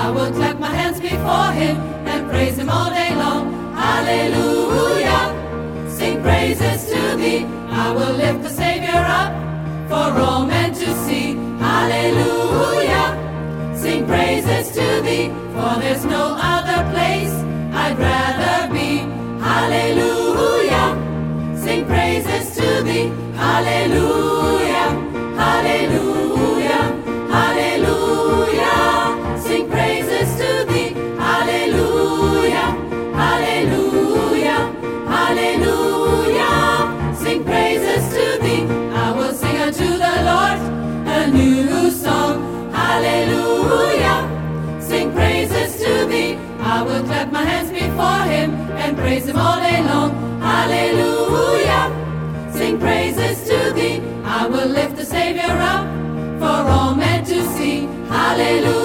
I will clap my hands before him and praise him all day long. Hallelujah, sing praises to thee. I will lift the Savior up for all men to see. Hallelujah, sing praises to thee, for there's no other place I'd rather be. Hallelujah, sing praises to thee. Hallelujah, hallelujah, hallelujah, sing praises to thee. Hallelujah, hallelujah, hallelujah, sing praises to thee. I will sing unto the Lord a new song. Hallelujah, sing praises to thee. I will clap my hands before him and praise him all day long. Hallelujah, sing praises to thee. I will lift the Savior up for all men to see. Hallelujah.